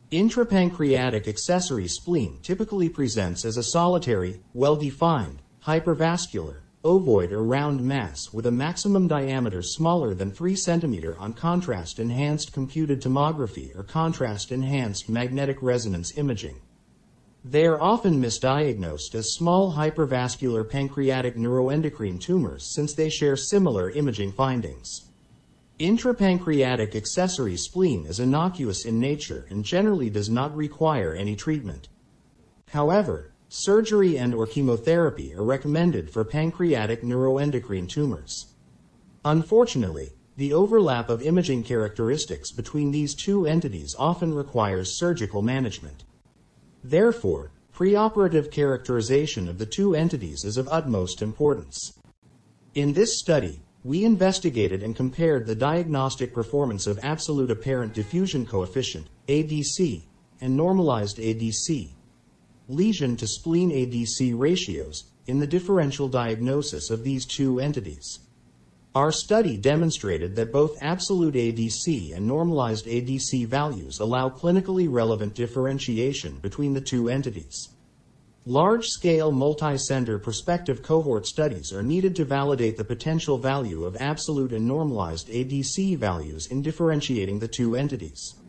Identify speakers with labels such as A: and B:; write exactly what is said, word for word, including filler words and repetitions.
A: Intrapancreatic accessory spleen typically presents as a solitary, well-defined, hypervascular, ovoid or round mass with a maximum diameter smaller than three centimeters on contrast-enhanced computed tomography or contrast-enhanced magnetic resonance imaging. They are often misdiagnosed as small hypervascular pancreatic neuroendocrine tumors since they share similar imaging findings. Intrapancreatic accessory spleen is innocuous in nature and generally does not require any treatment. However, surgery and/or chemotherapy are recommended for pancreatic neuroendocrine tumors. Unfortunately, the overlap of imaging characteristics between these two entities often requires surgical management. Therefore, preoperative characterization of the two entities is of utmost importance. In this study, we investigated and compared the diagnostic performance of absolute apparent diffusion coefficient, A D C, and normalized A D C, lesion to spleen A D C ratios, in the differential diagnosis of these two entities. Our study demonstrated that both absolute A D C and normalized A D C values allow clinically relevant differentiation between the two entities. Large-scale multi-center prospective cohort studies are needed to validate the potential value of absolute and normalized A D C values in differentiating the two entities.